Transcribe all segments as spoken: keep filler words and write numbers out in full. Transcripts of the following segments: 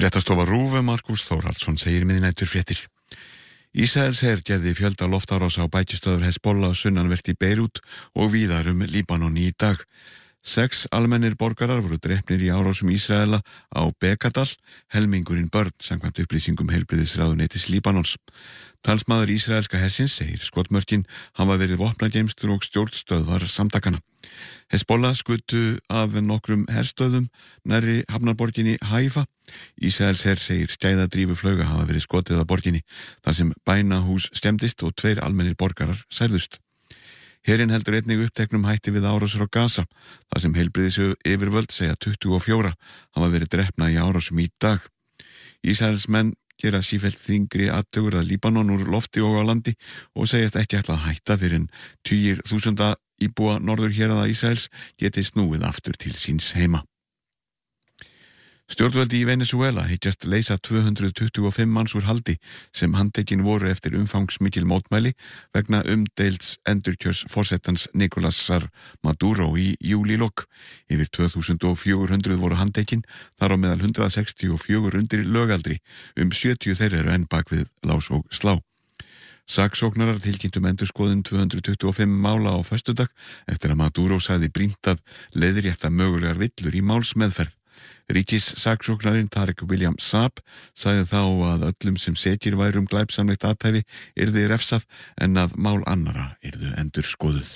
Fréttastofa RÚV Markús Þórhallsson segir miðnæturfréttir. Ísraelsher gerði fjölda loftárása á bækistöðvar Hezbollah sunnanvert í Beirút og víðar um Líbanon í dag. Sex almennir borgarar voru drepnir í árásum Ísraela á Bekadal, helmingurinn börn samkvæmt upplýsingum heilbrigðisráðuneytis Líbanons. Talsmaður ísraelska hersins segir skotmörkin hafa verið vopnageymslur og stjórnstöðvar samtakana. Hezbollah skutu að nokkrum herstöðum nærri hafnarborginni Haifa. Ísraelsher segir skæðadrífu flauga hafa verið skotið að borginni, þar sem bænahús skemmdist og tveir almennir borgarar særðust. Herinn heldur einnig uppteknum hætti við árásur á Gaza, þar sem heilbrigðis yfirvöld segja tuttugu og fjögur hafa verið drepna í árásum í dag. Ísraelsmenn gera sífellt þyngri athugur að Líbanon úr lofti og á landi og segjast ekki ætla að hætta fyrir en tugir þúsunda íbúa norður héraða Ísraels geti snúið aftur til síns heima. Stjórnvöldi í Venezuela hyggjast leysa tvö hundruð tuttugu og fimm manns úr haldi sem handtekin voru eftir umfangsmikil mótmæli vegna umdeilds endurkjörs forsetans Nicolásar Maduro í júlílok. Yfir tvö þúsund fjögur hundruð voru handtekin, þar á meðal hundrað sextíu og fjögur undir lögaldri, um sjötíu þeirra eru enn bak við lás og slá. Saksóknarar tilkynntu um endurskoðun tvö hundruð tuttugu og fimm mála á föstudag eftir að Maduro sagði brýnt að leiðrétta mögulegar villur í málsmeðferð. Ríkissaksóknarinn Tariq William Saab sagði þá að öllum sem sekir væru um glæpsamlegt athæfi yrði refsað en að mál annara yrðu endurskoðuð.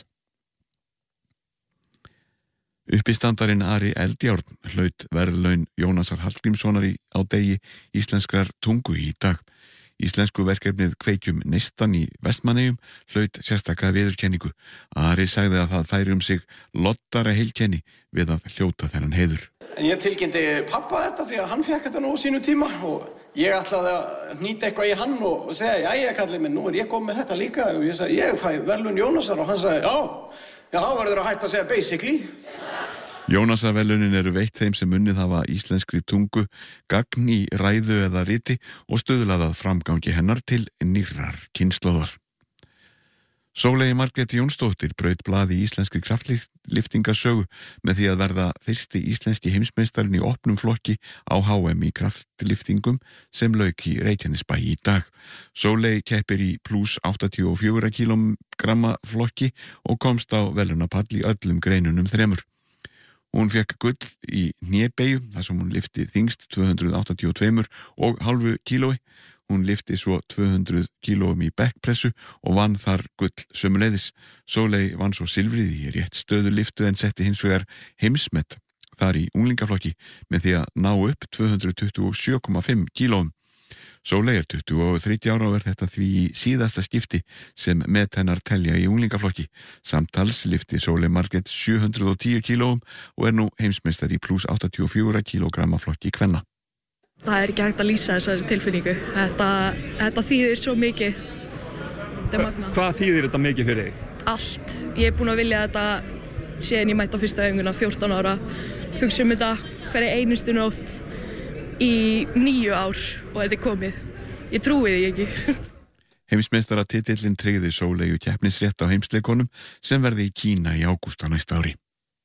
Uppistandarinn Ari Eldjárn hlaut verðlaun Jónasar Hallgrímssonar á degi íslenskrar tungu í dag. Íslensku verkefnið Kveikjum neistan í Vestmannaeyjum hlaut sérstaka viðurkenningu. Ari sagði að það færi um sig loddara heilkenni við að hljóta þennan heiður. En ég tilkynnti pappa þetta því að hann fékk þetta nú á sínu tíma og ég ætlaði að hnýta eitthvað í hann og segja, jæja kallið minn, nú er ég komið með þetta líka og ég sagði, ég fæ verðlaun Jónasar og hann sagði, já, já, þá verður að hætta að segja basically. Jónasarverðlaunin eru veitt þeim sem unnið hafa íslenskri tungu, gagn í ræðu eða riti og stuðlað að framgangi hennar til nýrrar kynslóðar. Sóley Margrét Jónsdóttir braut blað í íslenskri kraftliftingasögu með því að verða fyrsti íslenski heimsmeistarinn í opnum flokki á H M í kraftliftingum sem lauk í Reykjanesbæ í dag. Sóley keppir í plús áttatíu og fjögur kílógraffa flokki og komst á verðlaunapall í öllum greinunum þremur. Hún fekk gull í hnébeygju þar sem hún lyfti þyngst tvö hundruð áttatíu og tvö og hálfu kílói. Hún lyfti svo tvö hundruð kílóum í bekkpressu og vann þar gull sömuleiðis. Sóley vann svo silfrið í rétt stöðu lyftu en setti hins vegar heimsmet þar í unglingaflokki með því að ná upp tvö hundruð tuttugu og sjö komma fimm kílóum. Sóley er tuttugu og þriggja ára og er þetta því í síðasta skipti sem met hennar telja í unglingaflokki. Samtals lyfti Sóley Margrét sjö hundruð og tíu kílóum og er nú heimsmeistar í plús áttatíu og fjögur kílógramma flokki kvenna. Það er ekki hægt að lýsa þessari tilfinningu. Þetta, þetta þýðir svo mikið. Þetta er magna. Hvað þýðir þetta mikið fyrir þig? Allt. Ég er búin að vilja þetta síðan ég mætti á fyrsta æfinguna fjórtán ára. Hugsa um þetta hverja einustu nótt í níu ár og þetta er komið. Ég trúi því ekki. Heimsmeistaratitillinn tryggði Sóleyju keppnisrétt á heimsleikunum sem verði í Kína í ágúst á næsta ári.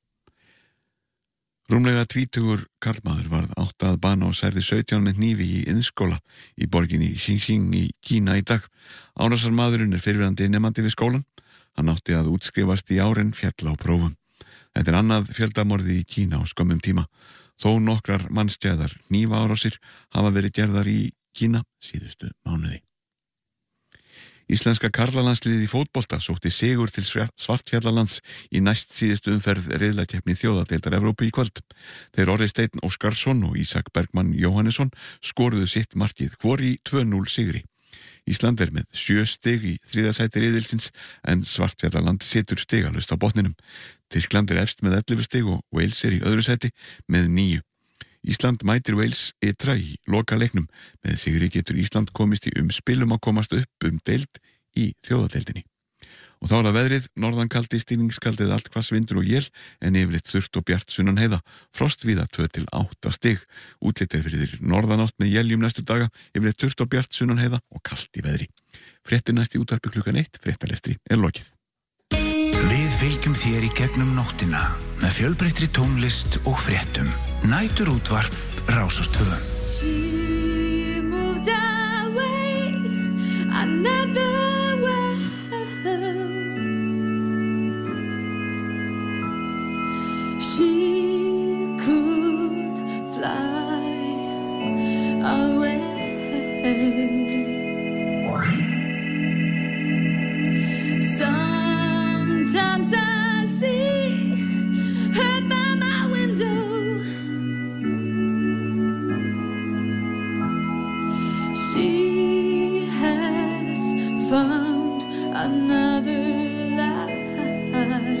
Rúmlega tvítugur karlmaður varð átta að bana og særði sautján með hnífi í iðnskóla í borginni Xinjiang í Kína í dag. Árásarmaðurinn er fyrrverandi nemandi við skólan. Hann átti að útskrifast í ár en féll á prófum. Þetta er annað fjöldamorði í Kína á skömmum tíma. Þó nokkrar mannskæðar hnífaárásir hafa verið gerðar í Kína síðustu mánuði. Íslenska karlalandsliðið í fótbolta sótti sigur til Svartfjallalands í næst síðustu umferð riðlakeppni þjóðadeildar Evrópu í kvöld. Þeir Orri Steinn Óskarsson og Ísak Bergmann Jóhannesson skoruðu sitt markið hvor í tvö núll sigri. Ísland er með sjö stig í þriðja sæti riðilsins en Svartfjallaland situr stigalaust á botninum. Tyrkland er efst með ellefu stig og Wales er í öðru sæti með níu. Ísland mætir Wales ytra í loka leiknum. Með sigri getur Ísland komist í umspilum að komast upp um deild í þjóðadeildinni. Og þá er það veðrið, norðankaldi, stíningskaldið, allt hvassvindur og él, en yfirleitt þurrt og bjart sunnan heiða, frost víða tvö til átta stig. Útlitið fyrir norðanátt með éljum næstu daga, yfirleitt þurrt og bjart sunnan heiða og kalt í veðri. Fréttir næst í útvarpi klukkan eitt, fréttalestri er lokið. Við fylgjum þér í gegnum nóttina með fjölbreyttri tónlist og fréttum. Næturútvarp Rásar tvö. Sometimes I see her by my window. She has found another life.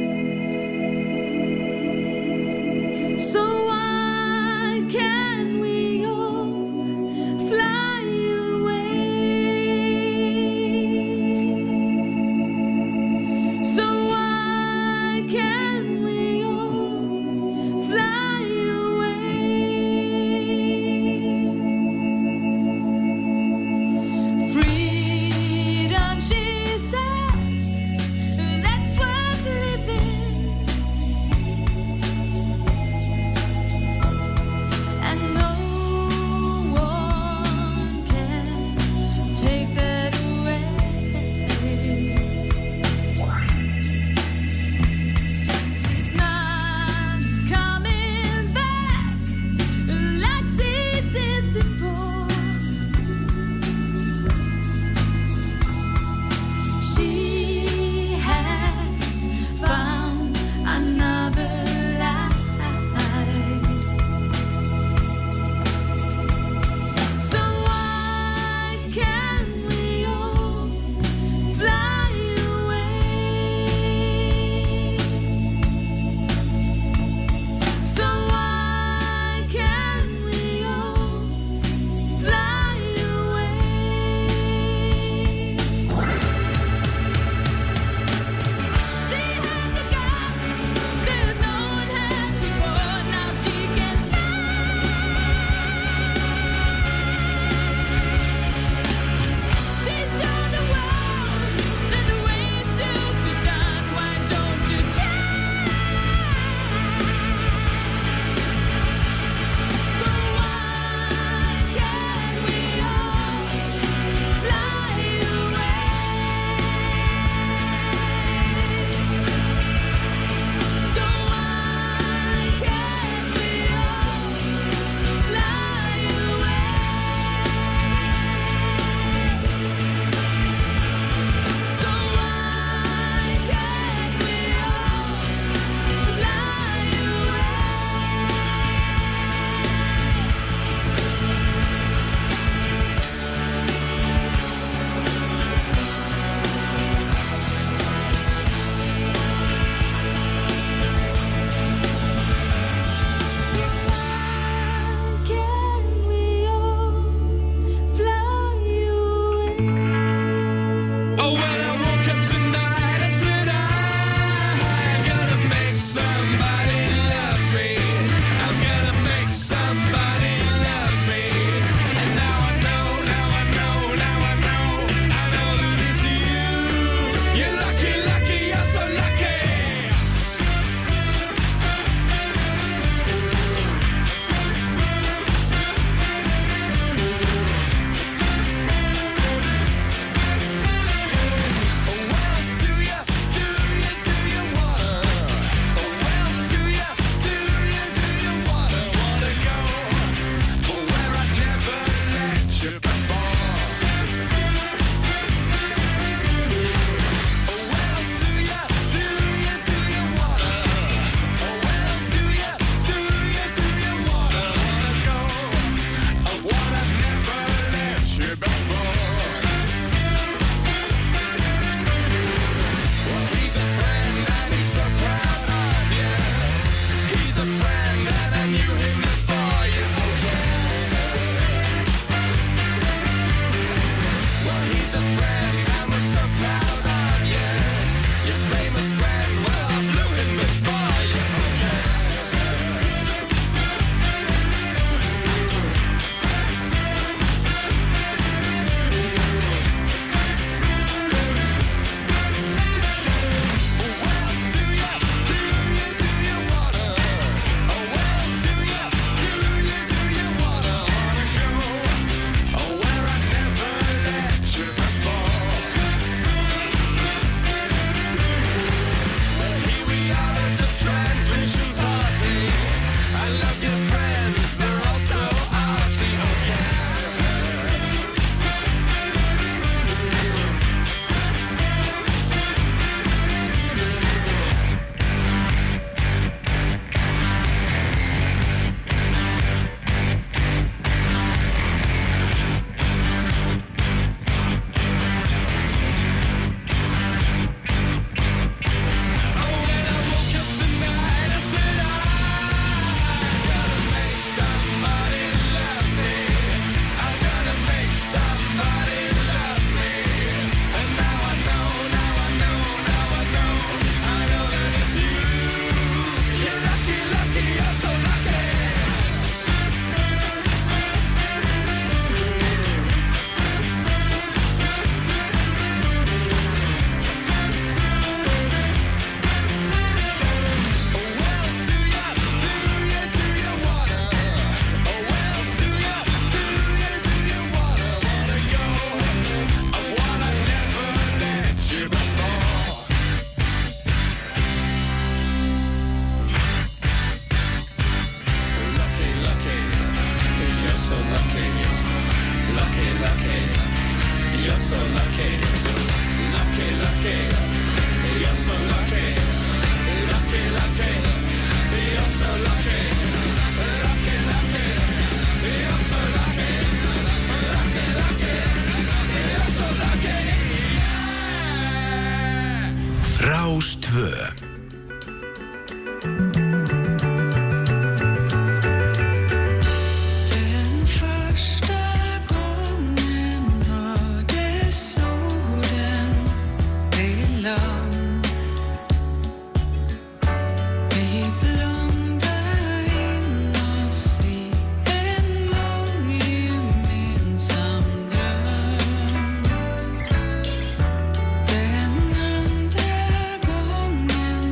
So why can't we all fly away? So why can't we all fly away? Freedom, she says, that's worth living. And no one can take that away. She's not coming back like she did before. She has found another life. So why can't we all fly away? So why can't we all fly away? She had the guts that no one had before. Now she can She's shown the world that the way it should be done. Why don't you try? So why can't we all fly away? So why can't we all fly away? So why can't we all fly Can we all fly away? Oh, when I woke up tonight, I said I'm gonna make somebody love me. I'm gonna make somebody love me. And now I know, now I know, now I know, I know that it's you. You're lucky, lucky, you're so lucky. Oh, well, do ya, do ya, do ya wanna? Oh, well, do ya, do ya, do ya wanna, wanna go? Oh, where I never let you before. Oh, well, do ya, do ya, do ya wanna? Oh, well, do ya, do ya, do ya wanna, wanna go? Of what I never let you before. Well, he's a friend and he's so proud of you. He's a friend and I knew him before you. Oh yeah. Well, he's a friend and we're so proud of you. Your famous friend, well, I blew him before you. Oh yeah. Oh, well, do ya, do ya, do ya wanna? Oh, well, do ya, do ya, do ya wanna, wanna go? Oh, where I never let you before. lucky. You're so lucky. Lucky, lucky. You're so lucky. Lucky, lucky. You're so lucky. Lucky, lucky. You're so lucky. Yeah. Rás tvö. Den första gången hördes orden i land. Vi blundar in oss i en lång gemensam dröm. Den andra gången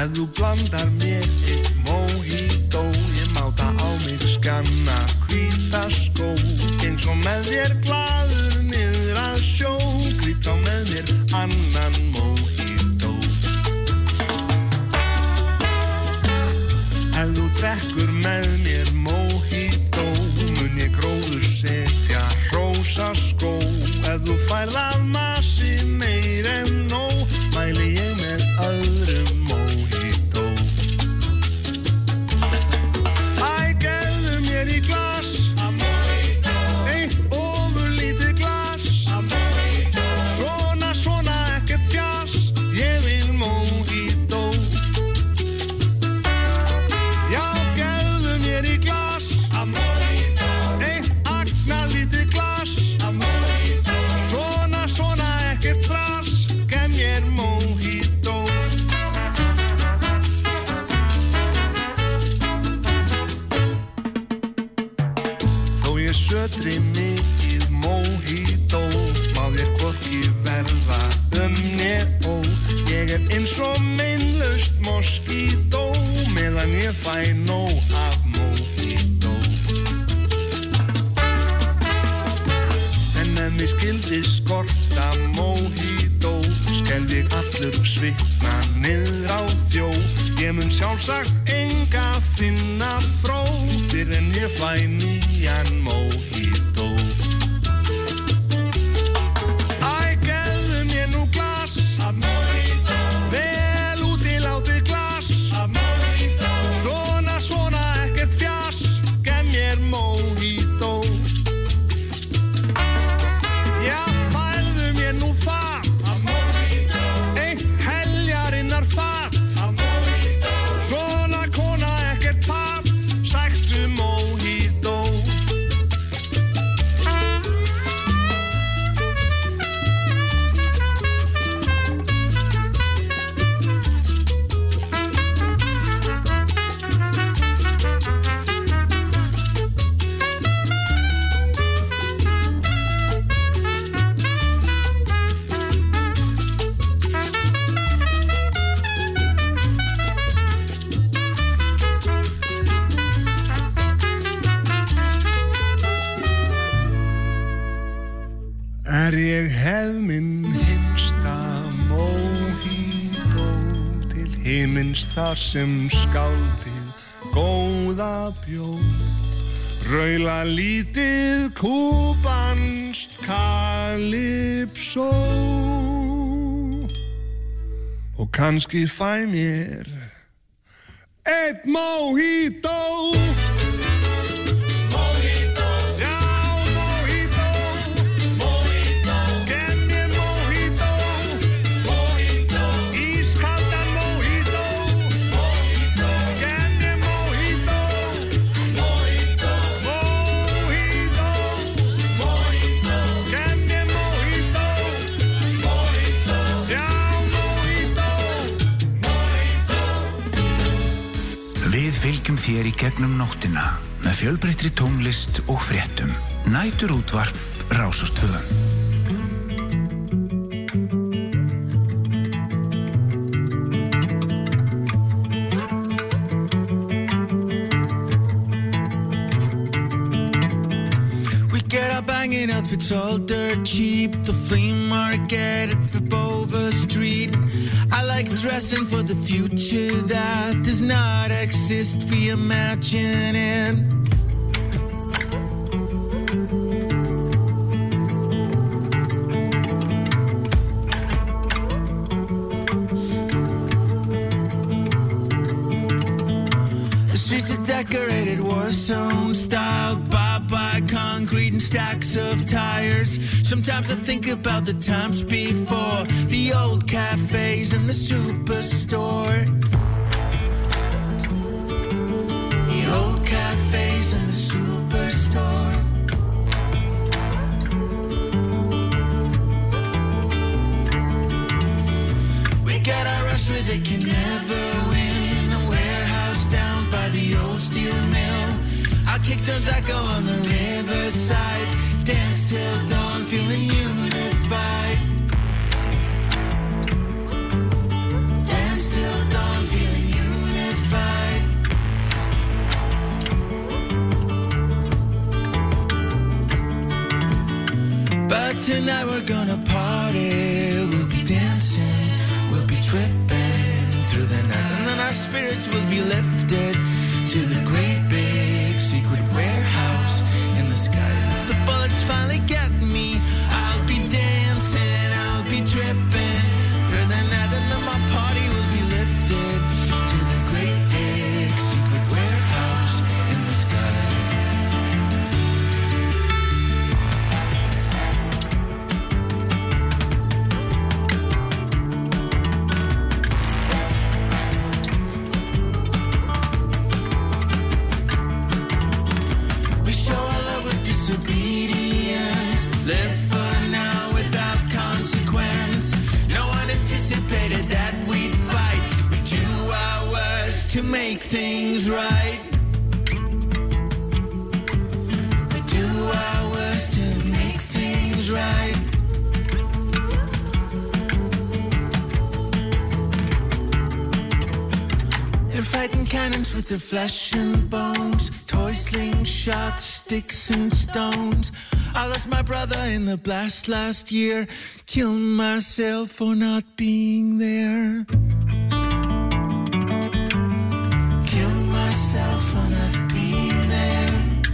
Ef þú blandar mér eitt mojito, ég máta á mig skanna hvíta skó. Eins og með þér glaður niður að sjó, gríp þá með mér annan mojito. Ef þú drekkur með mér mojito, mun ég gróður setja hrósaskó. Ef þú færð af masi meir en nóg, mæli ég með öðrum mojito. Æ, gefðu mér í glas eitt ofurlítið glas. Svona, svona, ekkert fjas, ég vil mojito. Já, gefðu mér í glas eitt agnarlítið glas. Svona, svona, ekkert þras, gef mér mojito. Þó ég sötri mikið mojito, má þér hvorki verða um né ó. Ég er eins og meinlaust moskító, meðan ég fæ nóg af mojito. En ef mér skyldi skorta mojito, skelf ég allur svitna niður á þjó. Ég mun sjálfsagt enga finna fró, fyrr en ég fæ nýjan mojito. Æ, gefðu mér nú glas vel útilátið glas. Svona, svona, ekkert fjas, gef mér mojito. Já, færðu mér nú fat eitt heljarinnar fat. Svona kona, ekkert pat, sæktu mojito. Er ég hef minn hinsta mojito til himins þar sem skáldið góða bjó. Raula lítið kúbanskt kalypsó, og kannski fæ mér eitt mojito. Við fylgjum þér í gegnum nóttina með fjölbreyttri tónlist og fréttum. Næturútvarp Rásar tvö. Banging outfits all dirt cheap. The flea market at the Bova Street. I like dressing for the future that does not exist. Reimagining. The streets are decorated war zone styled by by concrete and stacks of tires. Sometimes I think about the times before, the old cafes and the superstore. The old cafes and the superstore. We got our rush where they can never win. A warehouse down by the old steel mill. Our kick turns echo on the riverside. Dance till dawn, feeling unified. Dance till dawn, feeling tonight we're gonna party. We'll be dancing, we'll be tripping through the night, and then our spirits will be lifted to the great big secret warehouse in the sky. If the bullets finally get me, I'll be dancing, I'll be tripping through the night, and then my party will be lifted to the great big secret warehouse in the sky. We show our love with disobedience, live for now without consequence. No one anticipated that we'd fight. We do our worst to make things right. We do our worst to make things right. They're fighting cannons with their flesh and bones, toy slingshots, sticks and stones. I lost my brother in the blast last year, killed myself for not being there. Killed myself for not being there.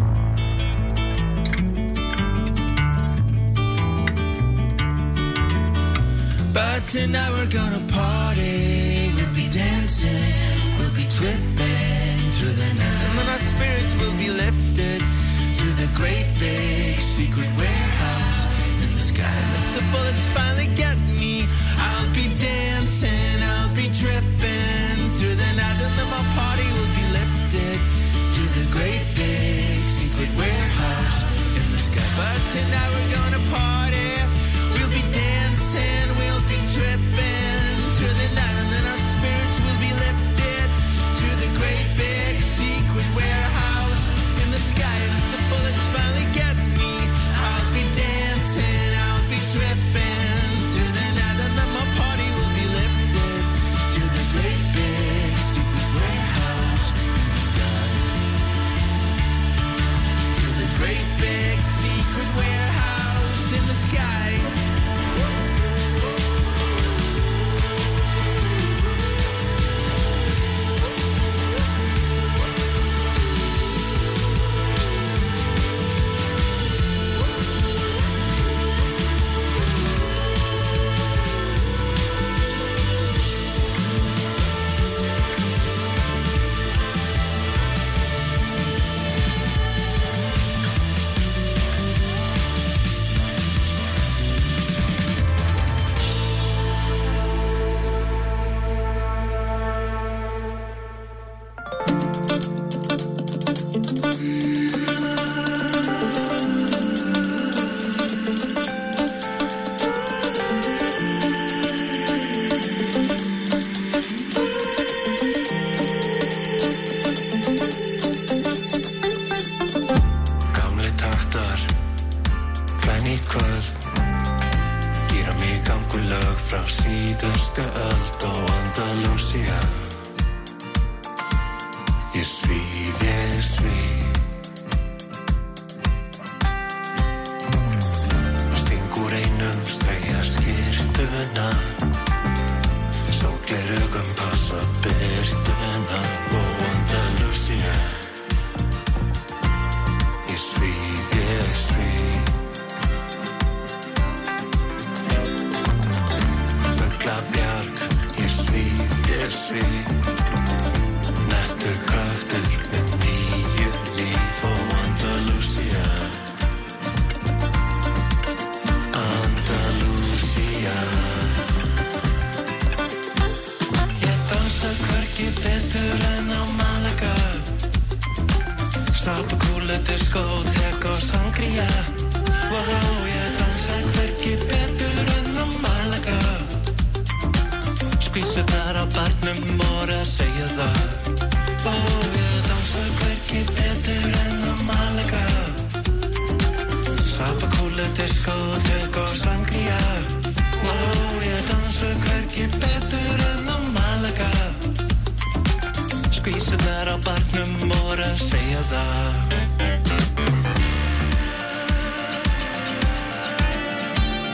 But tonight we're gonna party. We'll be dancing, we'll be tripping through the night, and then our spirits will be lifted to the great big secret warehouse in the sky. And if the bullets finally get me, I'll be dancing, I'll be tripping through the night, and then my party will be lifted to the great big secret warehouse in the sky. But tonight we're gonna party. We'll be dancing, we'll be tripping through the night, and then our spirits will be lifted to the great big secret warehouse in the sky. And if the bullets finally get me, I'll be dancing, I'll be tripping through the night, and then my party will be lifted to the great big secret warehouse in the sky. To the great big secret warehouse in the sky. Gamli taktar, glænýtt kvöld, gíra mig gamgur lög frá síðustu öld og Andalusia. Ég svíf, ég svíf, sting úr einum streyja skyrtuna, sólgleraugun passa birtuna og Andalusia. Ég svíf, ég svíf, fuglabjarg, ég svíf, ég svíf, nettur kraftur með nýju líf og Andalusia. Andalusia. Ég dansa hvergi betur en á Malaga, sápukúlu, diskótek og sangria. Wow, ég dansa hvergi betur en á Malaga, skvísurnar á barnum voru að segja það. Wow, ég dansa hvergi betur en á Malaga, sápukúlu, diskótek og sangria. Wow, ég dansa hvergi betur en á Malaga, skvísurnar á barnum voru að segja það.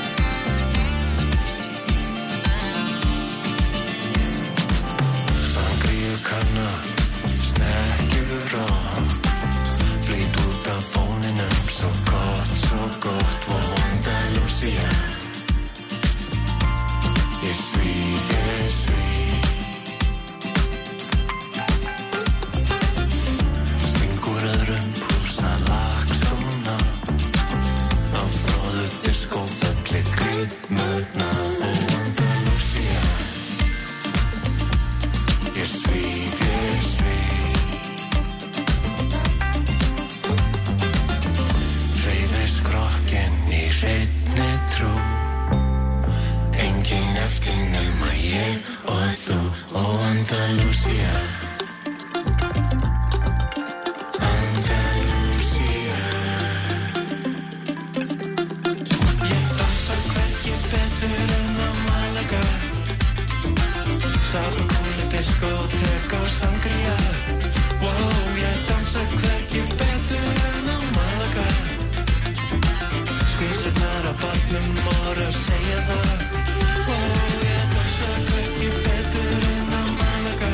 Sapa, kúli, diskótek og sangria. Wow, ég dansa hvergi betur en á Malaga. Skvísurnar á barnum voru að segja það. Wow, ég dansa hvergi betur en á Malaga.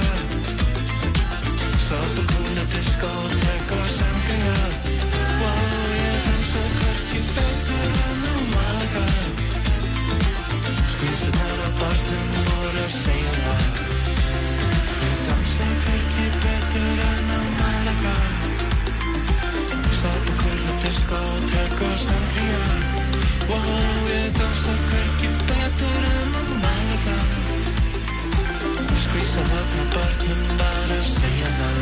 Sapa, kúli, diskótek og sangria. Wow, ég dansa hvergi betur en á Malaga. Skvísurnar á barnum voru að segja það. Ég dansa hvergi betur en á Malaga. Sapa, kúli, diskótek og sangria. Wow, ég dansa hvergi betur en á Malaga. Skvísurnar á barnum voru að segja það.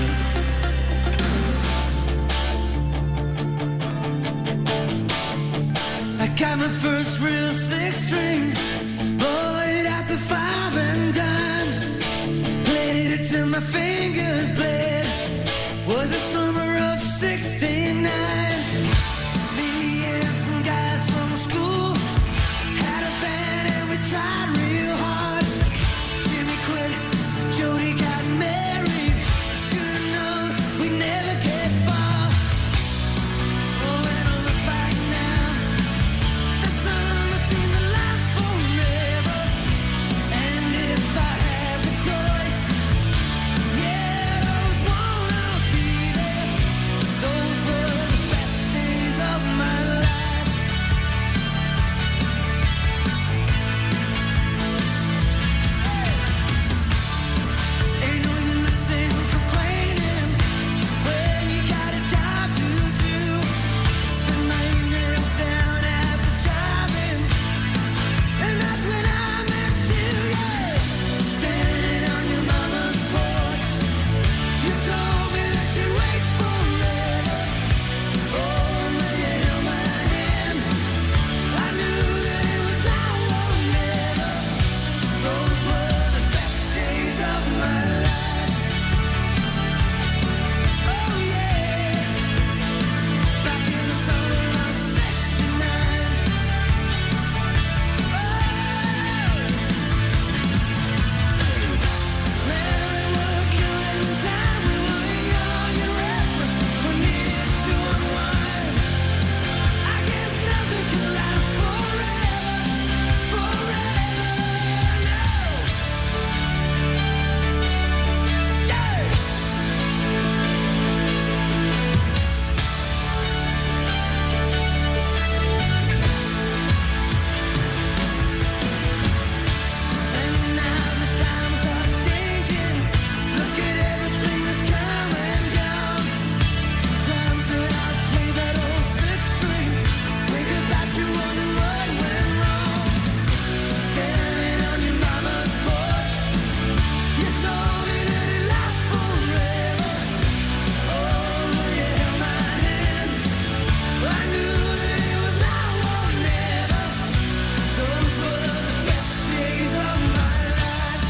I got my first real six string, bought it at the five and dime, played it till my fingers bled. Was the summer of sixty-nine. Me and some guys from school had a band and we tried real hard. Jimmy quit, Jody got married. Should've known we'd never get far. Oh, when I look back now, the summer seemed to last forever. And if I had the choice, yeah, I always wanna be there. Those were the best days of my life. Ain't no use in complaining when you got a job to do. Spend my evenings down at the drive-in, and that's when I met you, yeah. Standing on your mama's porch, you told me that you'd wait forever. Oh, when you held my hand, I knew that it was now or never. Those were the best days of my life. Oh yeah, back in the summer of sixty-nine. Man, we were killing time. We were young and restless. We needed to unwind. I guess nothing can last forever, forever, no. Yeah. And now the times are changing. Look at everything that's come and gone. Sometimes when I play that old six string, think about you, wonder what went wrong. Standing on your mama's porch, you told me that it lasts forever. Oh, when you held my hand, I knew that it was now or never. Those were the best days of my life.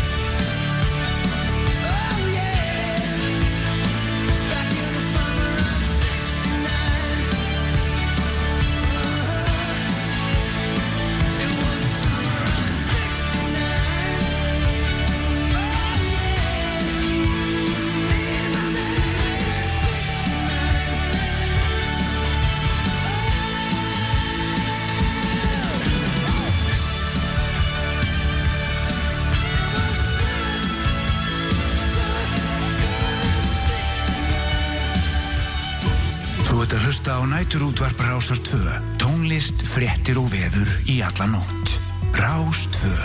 Oh yeah, back in the summer of sixty-nine. It was the summer of sixty-nine. Oh yeah, me and my baby at Þú ert að hlusta á næturútvarp Rásar tvö. Tónlist, fréttir og veður í alla nótt. Rás tvö.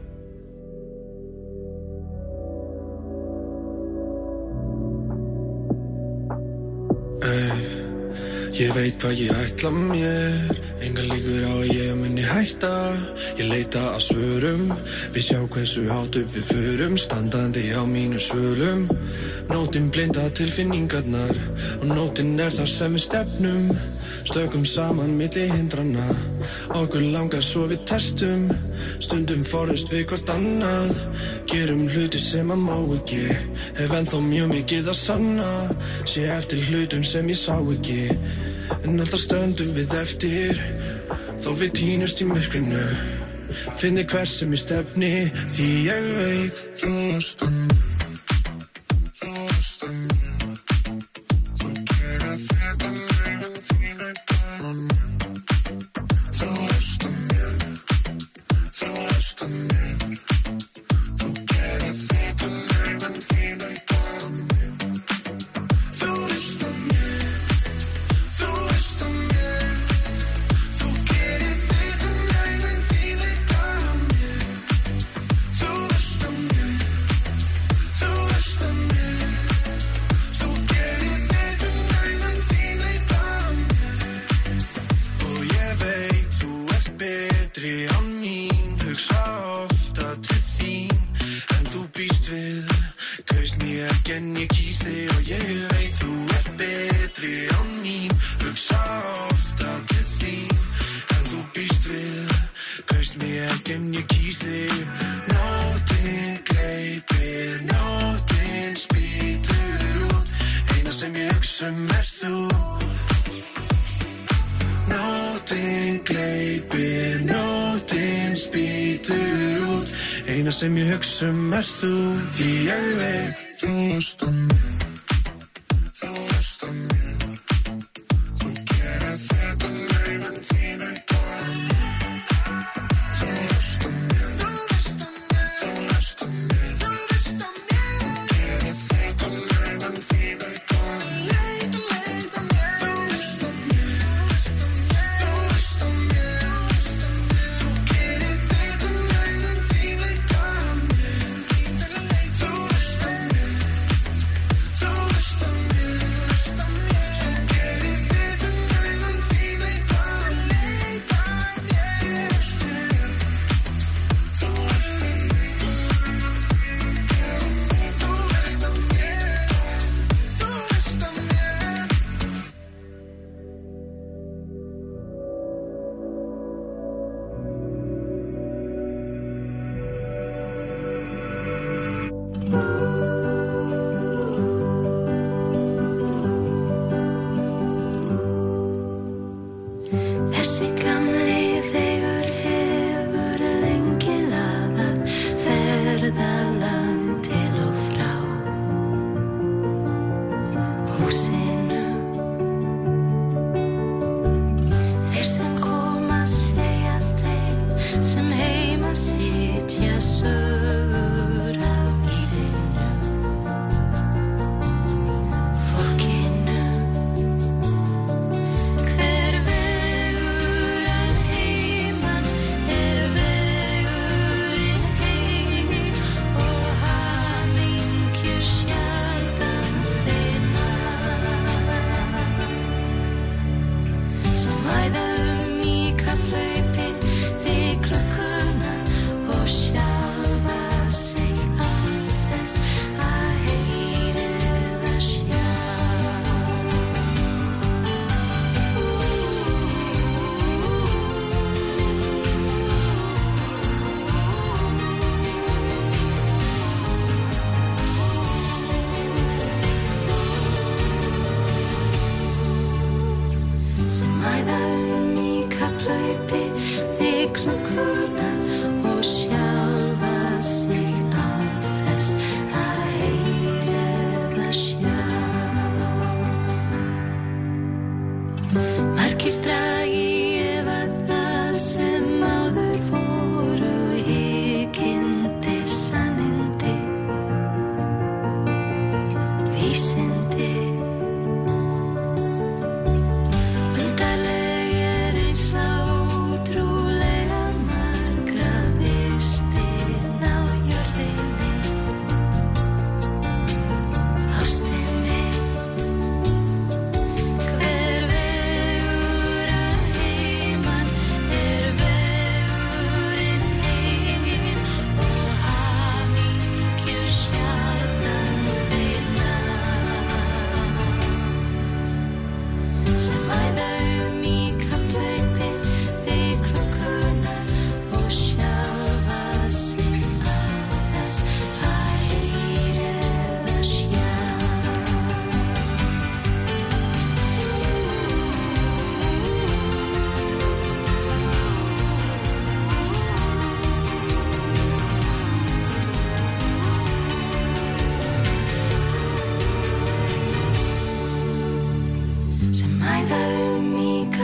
Ey, ég veit hvað ég ætla mér, engan líkur á að ég muni hætta. Ég leita að svörum, við sjá hversu hátt upp við förum, standandi á mínu svölum. Nótin blinda tilfinningarnar, og nótin er það sem við stefnum. Stökum saman milli hindrana, okkur langar svo við testum. Stundum forðust við hvort annað, gerum hluti sem að má ekki. Hef ennþá mjög mikið að sanna, sé eftir hlutum sem ég sá ekki. En alltaf stöndum við eftir, þó við týnust í myrkrinu. finni hver sem ég stefni, því ég veit þú veist um mig, þú veist um mig, þú gerir þetta megin þín eitthvað um mig, þú veist um mig, þú veist um mig, þú gerir þetta megin þín eitthvað um mig, þú veist um mig, þú veist um mig, þú gerir þetta megin þín eitthvað um mig, þú veist um mig, þú veist um mig, þú gerir þetta megin þín eitthvað um mig, og ég veit þú ert betri án mín, hugsa ofta til þín, en þú býst við, kaust mér ekki en ég kýs þig, og ég veit þú ert betri án mín, hugsa ofta til þín, en þú býst við, kaust mér ekki en ég kýs þig, nóttin gleypir, nóttin spýtur út, eina sem ég hugsa um er þú. Nóttin gleypir, nóttin spýtur út, eina sem ég hugsa um er þú, því ég veit þú veist um mig, þú veist um mig, þú gerir þetta megin þín eitthvað um mig, þú veist um mig, þú veist um mig, þú veist um mig, þú gerir þetta megin þín eitthvað um mig, þú veist um mig, þú veist um mig, þú gerir þetta megin þín eitthvað um mig, þú veist um mig, þú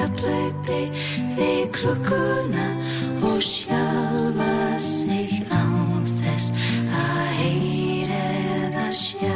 hlaupi við klukkuna og sjálfa sig án þess að heyra eða sjá.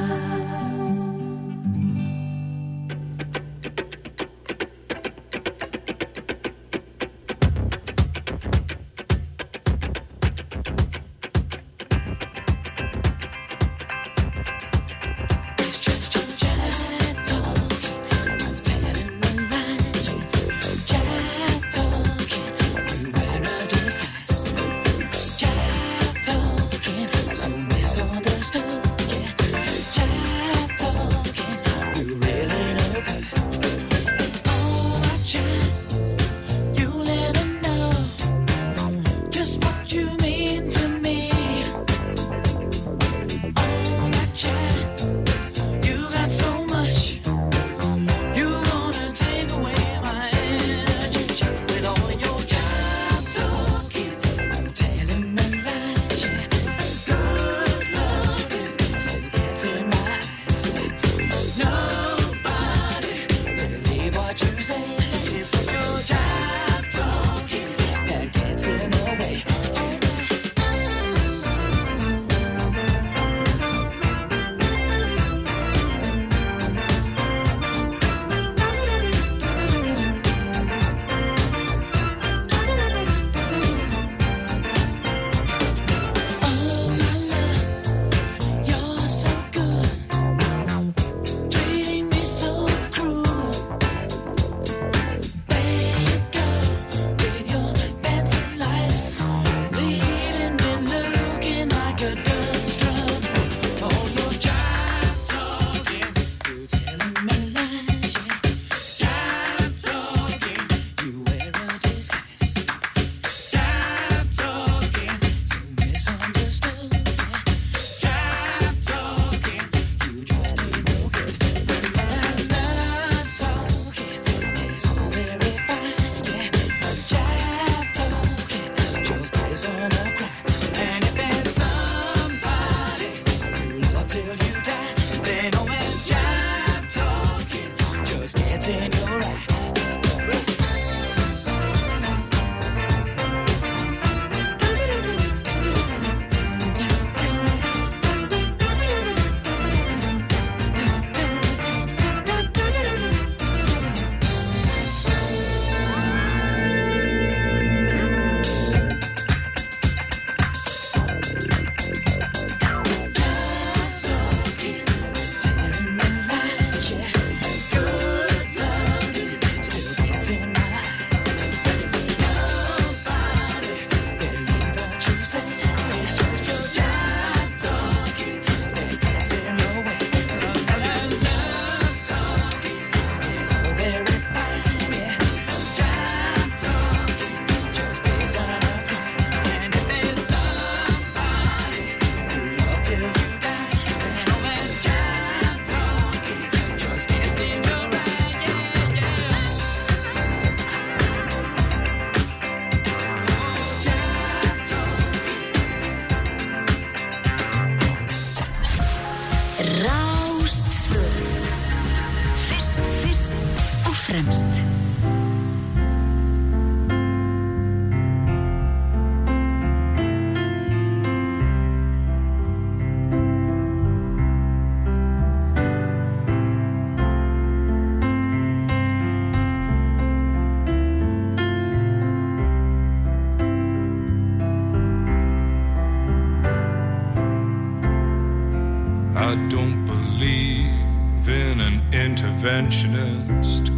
Interventionist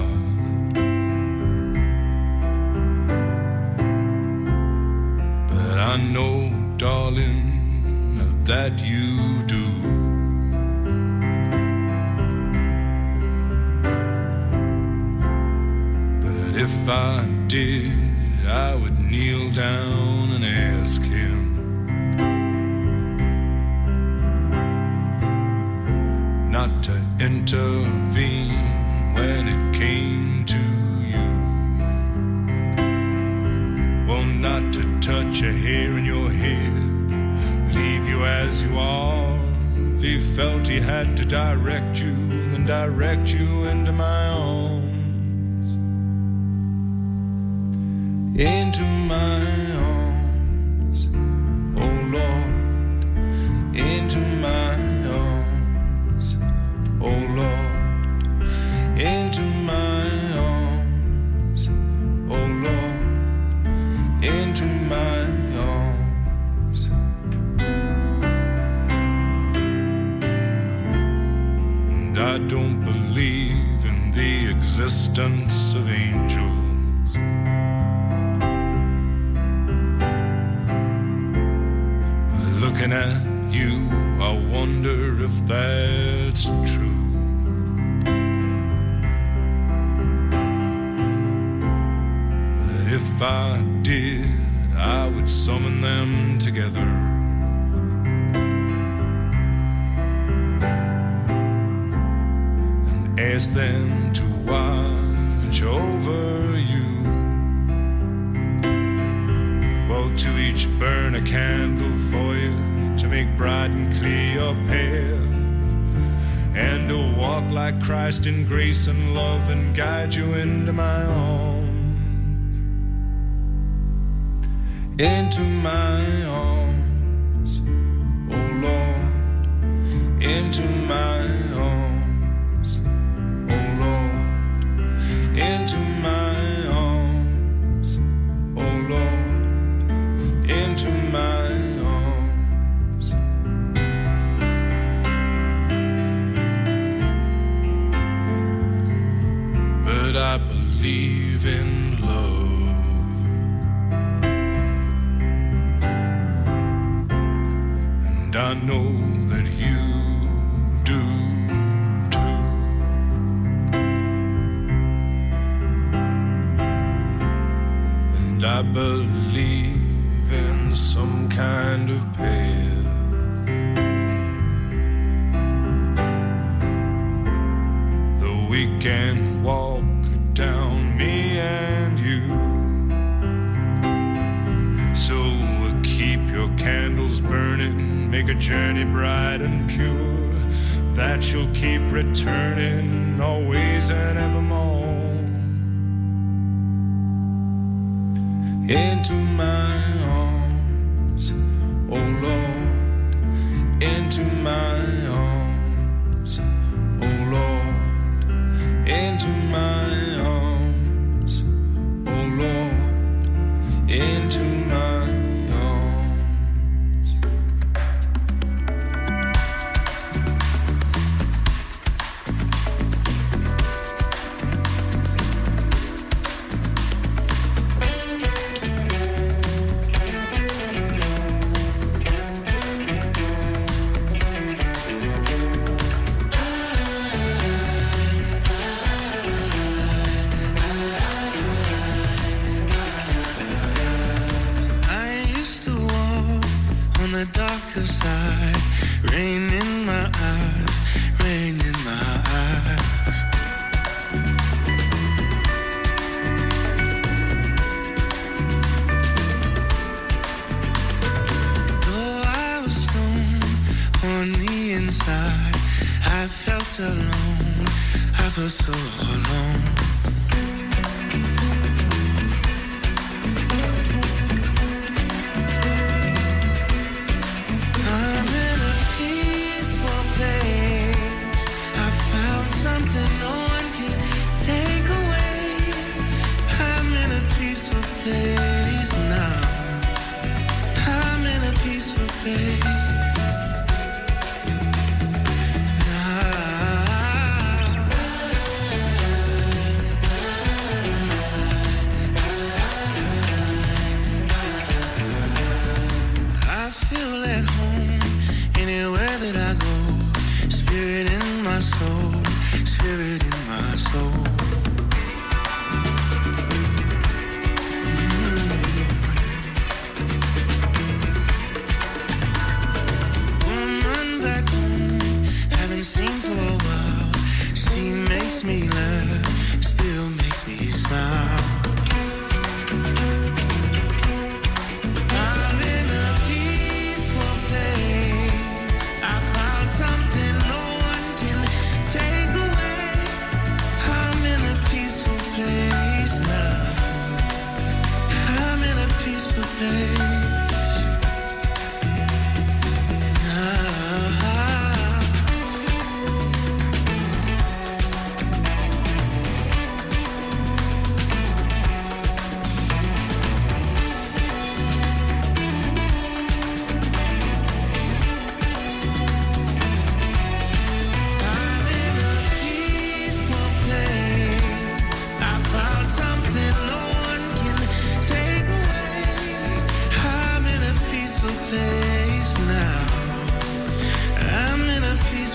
God, but I know, darling, that you do. But if I did, I would kneel down and ask him not to intervene when it came to you. Well, not to touch a hair in your head, leave you as you are. If he felt he had to direct you, then direct you into my arms. into my arms, oh Lord, into my arms, oh Lord, into my arms, oh Lord, into my arms. And I don't believe in the existence of angels. Looking at you, I wonder if that's true. But if I did, I would summon them together and ask them to watch over you. Well, to each burn a candle for you, to make bright and clear your path, and to walk like Christ in grace and love and guide you into my arms, into my arms, oh Lord, into my arms, oh Lord, into my arms, oh Lord, into my arms. But I believe in love, and I know that you do too. And I believe in some kind of path that we can walk down, me and you. So uh, keep your candles burning, make a journey bright and pure, that you'll keep returning always and evermore. Into my arms, oh Lord, into my arms, oh Lord, into my arms, oh Lord, into my arms. I used to walk on the darker side, rain in my eyes, rain in my eyes. Though I was alone on the inside, I felt alone, I felt so alone. I'm in a peaceful place, I found something no one can take away. I'm in a peaceful place now, I'm in a peaceful place now.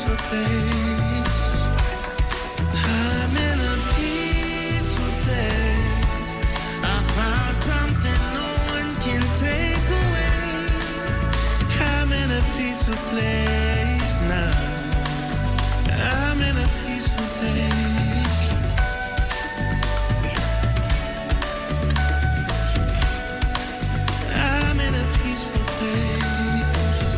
peaceful place. I'm in a peaceful place. I found something no one can take away. I'm in a peaceful place now. I'm in a peaceful place. I'm in a peaceful place.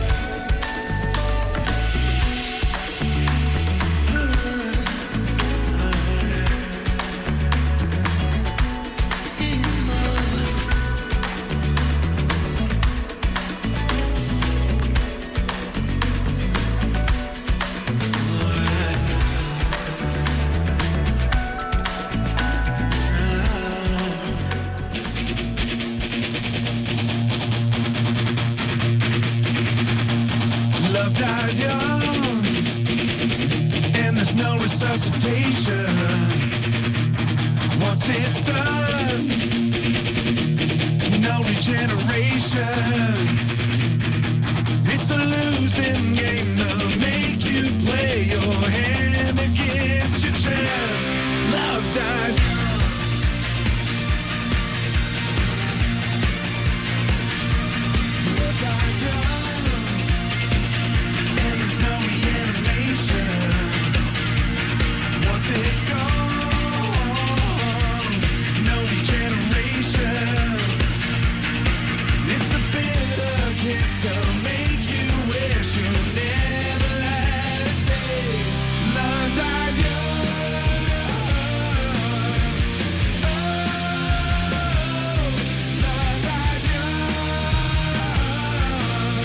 He's love. Love dies young, and there's no resuscitation. Once it's done, no regeneration. It's a losing game to make you play your hand against your chest. Love dies young. Love dies young, and there's no reanimation. Once it's gone, no regeneration. It's a bitter kiss that'll make you wish you never had a taste. Love dies young. Oh, love dies young.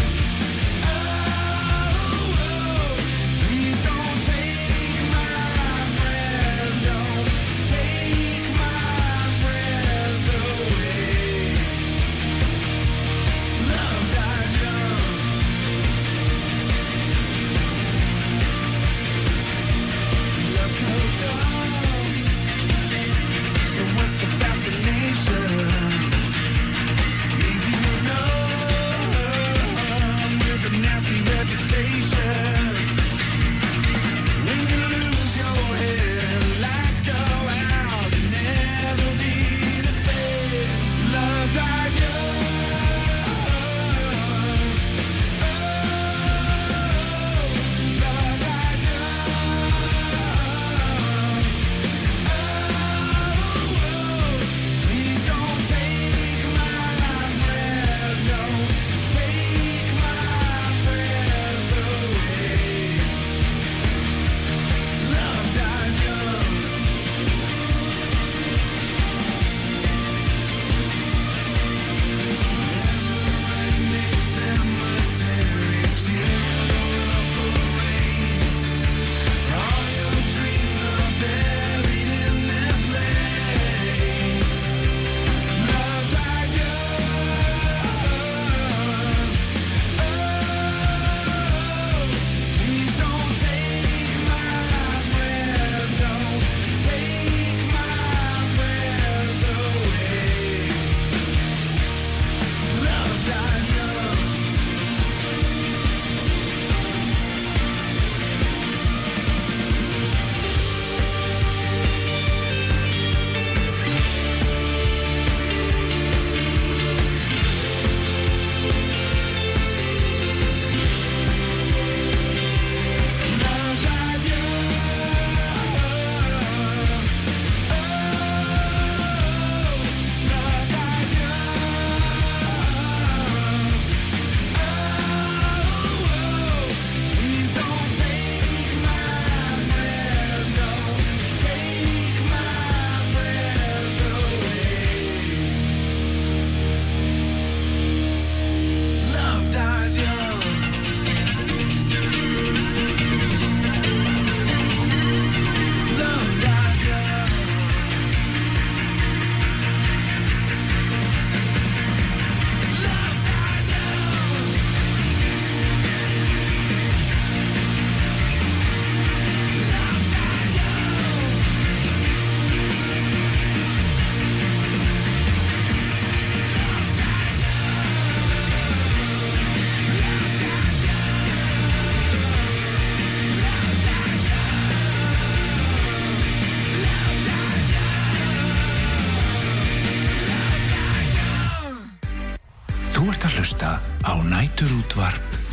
Please don't take my breath, don't take my breath away. Love dies young. Love's so dumb. So what's the fascination? Leaves you numb with a nasty reputation. When you lose your head and lights go out, you'll never be the same. Love dies young. Oh, love dies young. Oh, please don't take my breath, don't take my breath away.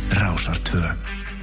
Rásar tvö.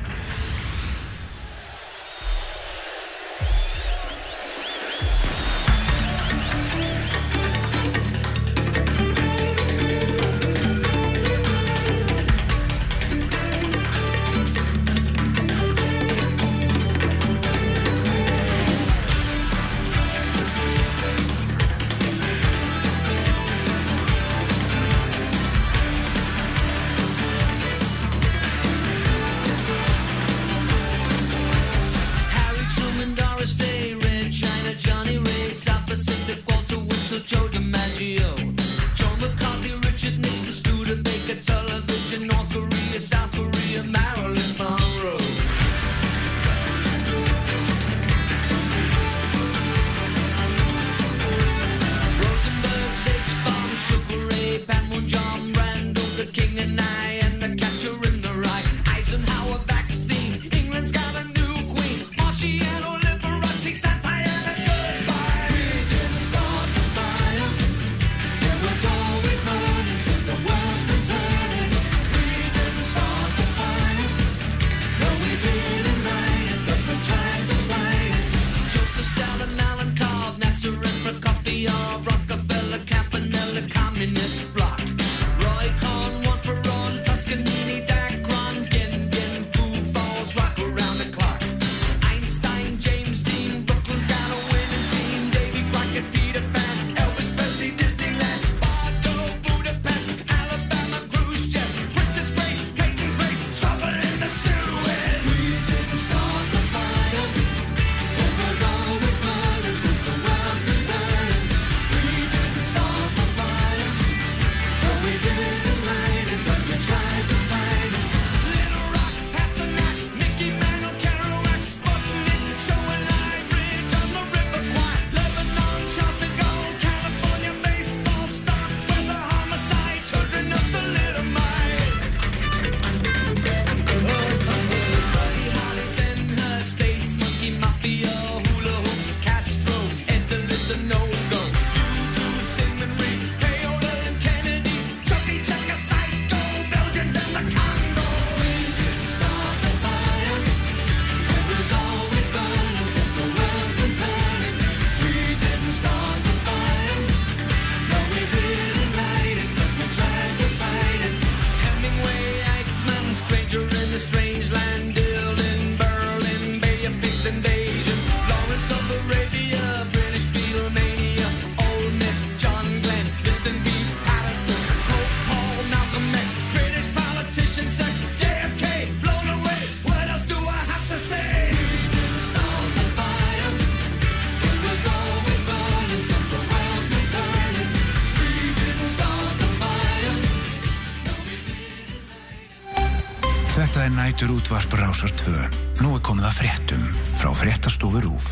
Þetta er næturútvarp Rásar tvö. Nú er komið að fréttum frá fréttastofu RÚV.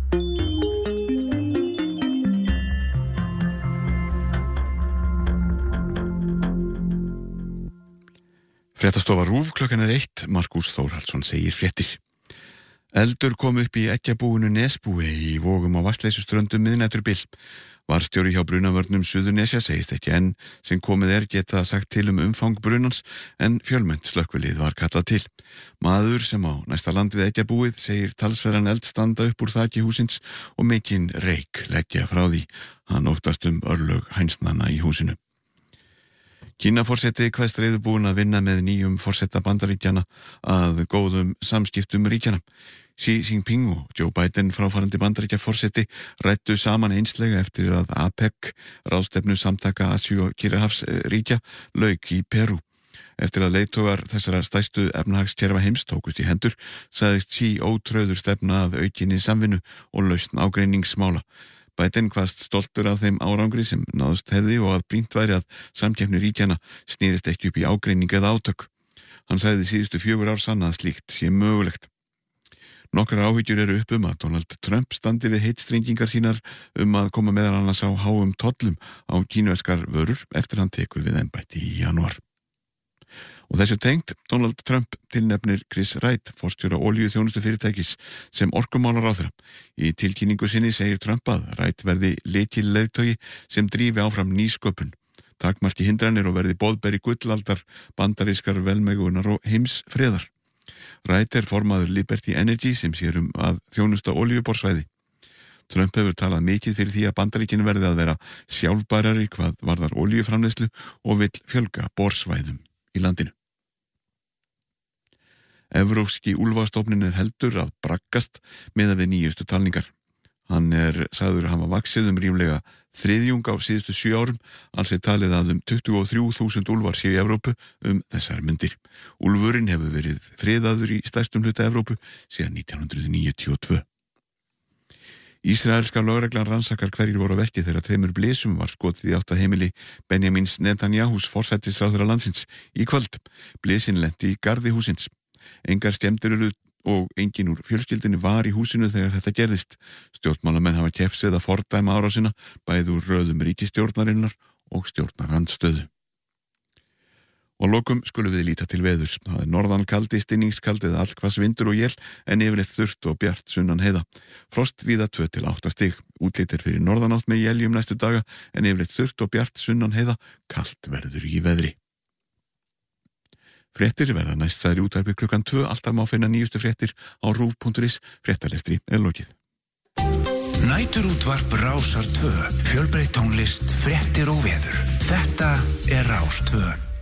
Fréttastofa RÚV, klukkan er eitt, Markús Þórhallsson segir fréttir. Eldur kom upp í eggjabúinu Nesbúi í Vogum á Vatnsleysuströndum miðnæturbil. Varstjóri hjá brunavörnum Suðurnesja segist ekki enn sem komið er geta sagt til um umfang brunans en fjölmennt slökkvilið var kallað til. Maður sem á næsta land við eggjabúið segir talsverðan eld standa upp úr þaki húsins og mikinn reyk leggja frá því. Hann óttast um örlög hænsnanna í húsinu. Kínaforseti kveðst reiðubúinn að vinna með nýjum forseta Bandaríkjanna að góðum samskiptum ríkjanna. Xi Jinping og Joe Biden fráfarandi Bandaríkjaforseti ræddu saman einslega eftir að APEC, ráðstefnu samtaka Asíu og Kyrrahafsríkja, lauk í Perú. Eftir að leiðtogar þessara stærstu efnahagskerfa heims tókust í hendur, sagðist Xi ótrauður stefna að aukinni samvinnu og lausn ágreiningsmála. Biden kvaðst stoltur af þeim árangri sem náðst hefði og að brýnt væri að samkeppni ríkjanna snýrist ekki upp í ágreining eða átök. Hann sagði síðustu fjögur ár sanna að slíkt sé mögulegt. Nokkrar áhyggjur eru upp um að Donald Trump standi við heitstrengingar sínar um að koma meðal annars á háum tollum á kínverskar vörur eftir hann tekur við embætti í janúar. Og þessu tengt, Donald Trump tilnefnir Chris Wright, forstjóra olíuþjónustu fyrirtækis, sem orkumálaráðherra. Í tilkynningu sinni segir Trump að Wright verði lykilleiðtogi sem drífi áfram nýsköpun. takmarki hindranir og verði boðberi gullaldar bandarískar velmegunar og heimsfriðar. Wright er formaður Liberty Energy sem sér um að þjónusta olíuborsvæði. Trump hefur talað mikið fyrir því að Bandaríkin verði að vera sjálfbærari hvað varðar olíuframleiðslu og vill fjölga borsvæðum í landinu. Evrópski úlfastofnin er heldur að braggast miðað við nýjustu talningar. Hann er sagður að hafa vaxið um ríflega þriðjung á síðustu sjö árum, alls er talið að um tuttugu og þrjú þúsund úlfar séu í Evrópu um þessar mundir. Úlfurinn hefur verið friðaður í stærstum hluta Evrópu síðan nítján hundruð níutíu og tvö. Ísraelska lögreglan rannsakar hverjir voru á verki þegar tveimur blysum var skotið í átt að heimili Benjamins Netanyahus forsætisráðherra landsins í kvöld. Blysin lenti í garði húsins. Engar skemmdir eru og enginn úr fjölskyldunni var í húsinu þegar þetta gerðist. Stjórnmálamenn hafa kepsið að fordæma árásina bæði úr röðum ríkisstjórnarinnar og stjórnarandstöðu. Og lokum skulum við líta til veðurs. Það er norðan kaldi, stinningskaldi eða allhvass vindur og él en yfirleitt þurrt og bjart sunnan heiða. Frost víða tvö til átta stig. Útlit er fyrir norðanátt með éljum næstu daga en yfirleitt þurrt og bjart sunnan heiða. Kalt verður í veðri. Fréttir verða næst særi útvarpi klukkan tvö. Alltaf má finna nýjustu fréttir á rúv punktur is. Fréttalestri er lokið. Næturútvarp Rásar tvö. Fjölbreytt tónlist, fréttir og veður. Þetta er Rás tvö.